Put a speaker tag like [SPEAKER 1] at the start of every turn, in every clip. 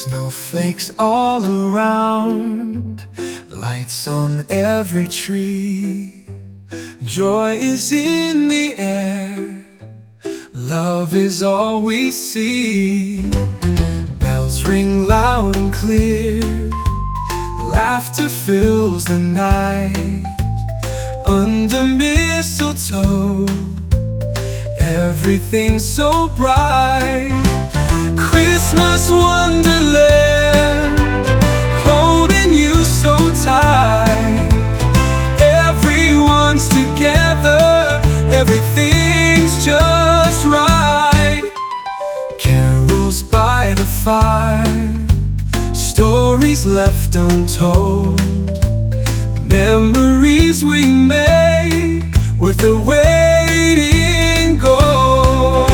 [SPEAKER 1] Snowflakes all around, lights on every tree. Joy is in the air, love is all we see. Bells ring loud and clear, laughter fills the night. Under mistletoe, everything's so bright. Christmas wonderland, holding you so tight. Everyone's together, everything's just right. Carols by the fire, stories left untold. Memories we make with the waiting gold.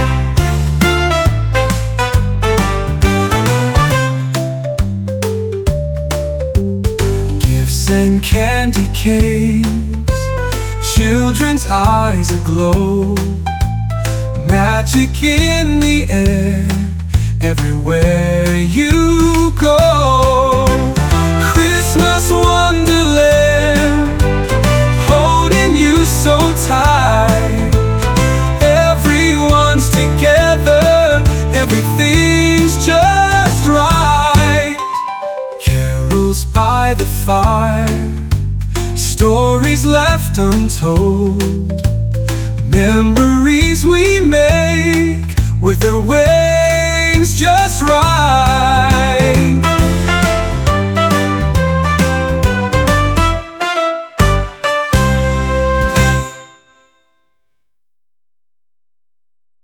[SPEAKER 1] Gifts and candy canes, children's eyes aglow. Magic in the air, everywhere you go. Christmas wonderland, holding you so tight. Everyone's together, everything's just right. Carols by the fire, stories left untold. Memories we make with their wings just right.